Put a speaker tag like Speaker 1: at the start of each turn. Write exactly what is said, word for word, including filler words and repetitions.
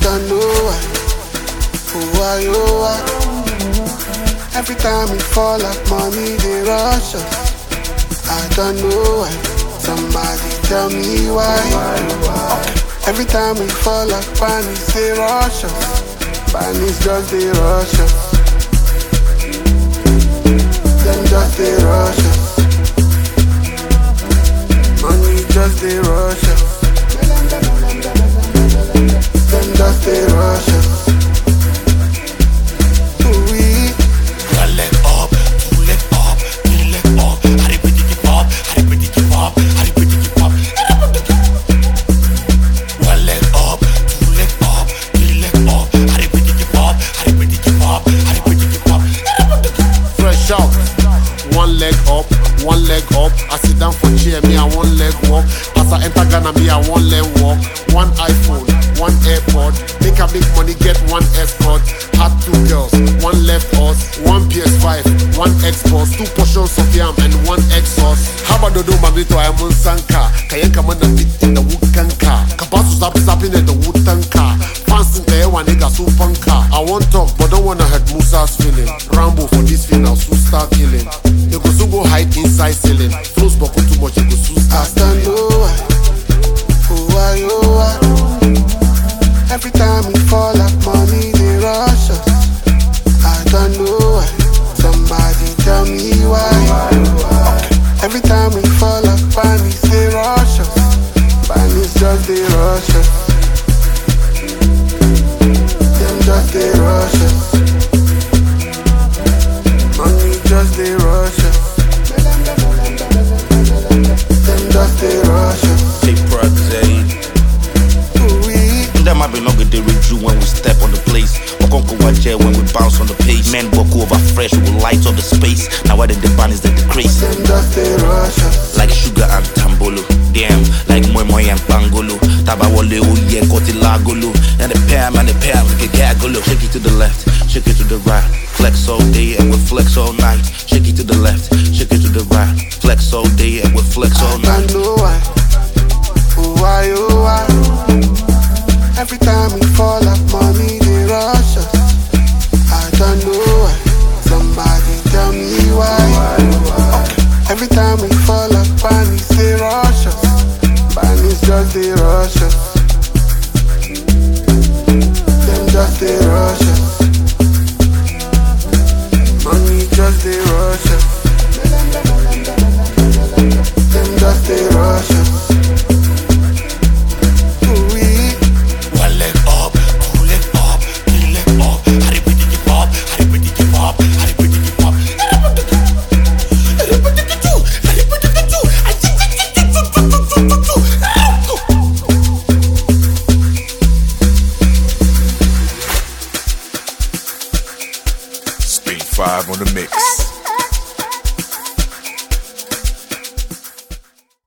Speaker 1: don't know why. Who are you? Are? Every time we fall like money, they rush us. I don't know why. Somebody tell me why. Every time we fall like bunnies, they rush us. Bunnies just they rush us. Them just they rush us. Money just they rush us. Them just they rush us.
Speaker 2: One leg up, two leg up, three leg up. I repeat it, keep up. I repeat it, keep up. I repeat it, keep up. One leg up, two leg up, three leg up. I repeat it, keep up. I repeat it, keep up. I repeat it, keep up.
Speaker 3: Fresh out. One leg up, one leg up. I sit down for chair, me I one leg walk. As I enter Ghana, me I one leg walk. One iPhone, one AirPod. Make a big money, get one escort. Had two girls, one left us. One P S five, one Xbox. Two portions of yam and one exhaust. How about Dodo Magrito, I am on Sanka. Kayenka man a bit in the wood kanka. Kabasu stop stopping at the wood tanka. Fans in there, one nigga so funka. I won't talk, but don't wanna hurt Musa's feeling. Rambo for this film, I'll soon start killing. You go soon go hide inside ceiling. Flows buckle too much, you go soon
Speaker 1: I
Speaker 3: start
Speaker 1: don't
Speaker 3: killing.
Speaker 1: know why. Who are you? Are? Every time we fall like money, they rush us. I don't know why. Somebody tell me why. Every time we fall like bunnies, they rush us. Bunnies just they rush us. Them just they rush us. Money just they rush us. Them just they rush us.
Speaker 2: Take pride, Zayn. That might be longer they review when we step on the place. Or conquer watch when we bounce on the pace. Men walk over fresh, we will light up the space. Now why did the banners that the crazy?
Speaker 1: Them just they rush us.
Speaker 2: Like sugar and tambolo. Damn, like moi moi and pangolo. Tabawole oh yeah, koti lagolo. And the pam and the pam like a gagolo. Shake it to the left, shake it to the right. Flex all day and we flex all night. Shake it to the left, shake it to the right. Flex all day and we flex all
Speaker 1: I
Speaker 2: night.
Speaker 1: don't know why. Who are you? Are? Every time we fall like money, they rush us. I don't know why. Somebody tell me why. Every time we fall like bunnies, they rush us. Bunnies just they rush us. Them just they rush us.